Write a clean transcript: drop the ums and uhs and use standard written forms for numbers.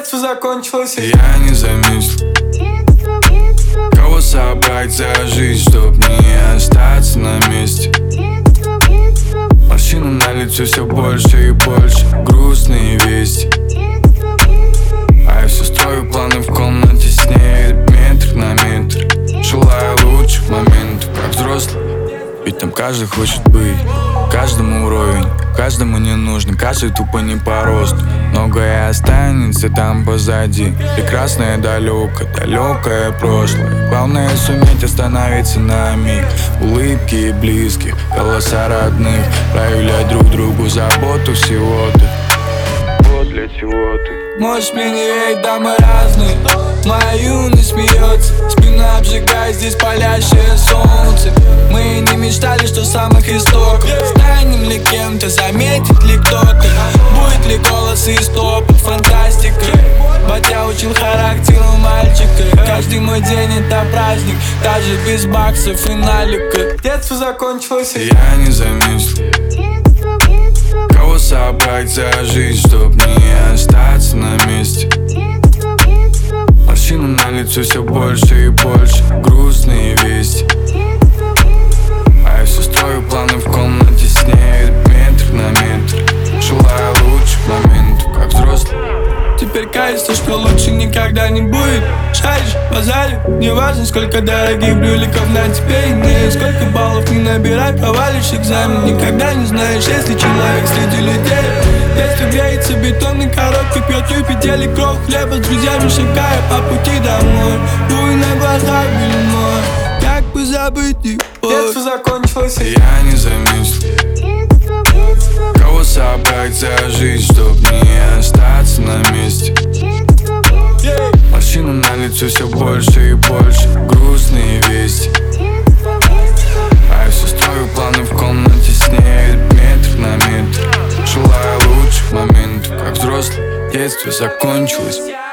Детство закончилось, и я не заметил, кого собрать за жизнь, чтоб не остаться на месте. Морщины на лице все больше и больше, грустные вести. А я все строю планы в комнате с ней, метр на метр. Желаю лучших моментов, как взрослый. Ведь там каждый хочет быть, каждому уровень, каждому не нужно, каждый тупо не по росту. Многое останется там позади, прекрасное далекое прошлое. Главное суметь остановиться на миг. Улыбки близких, голоса родных, проявлять друг другу заботу всего-то. Вот для чего ты. Можешь мне не верить, да мы разные. Моя юность смеется, спина обжигает, здесь палящее солнце. Мы не мечтали, что с самых истоков станем ли кем-то, заметит ли кто-то. Будет ли голос и стопы, фантастика. Батя учил характеру мальчика. Каждый мой день это праздник, даже без баксов и налика. Детство закончилось, и я не заметил, кого собрать за жизнь, чтоб не остаться на месте. Морщины на лице все больше и больше, грустные вести. А я все строю планы в комнате с ней, метр на метр. Желаю лучших моментов, как взрослый. теперь кажется, что лучше никогда не будет. Шаришь, базаришь, неважно, сколько дорогих брюликов на тебе имеет. Сколько баллов не набирай, провалишь экзамен. Никогда не знаешь, если человек среди людей. Детство греется, бетонной коробкой пьет юпители кровь хлеба с друзьями, шагая по пути домой. Дуй на глазах бельмо, как бы забыть их. Детство закончилось, и я не заметил, кого собрать за жизнь, чтоб не остаться на месте. Морщины на лице все больше и больше, грустные вести. А я все строю планы в комнате с ней, метр на метр. Желаю лучших моментов, как взрослый. Детство закончилось.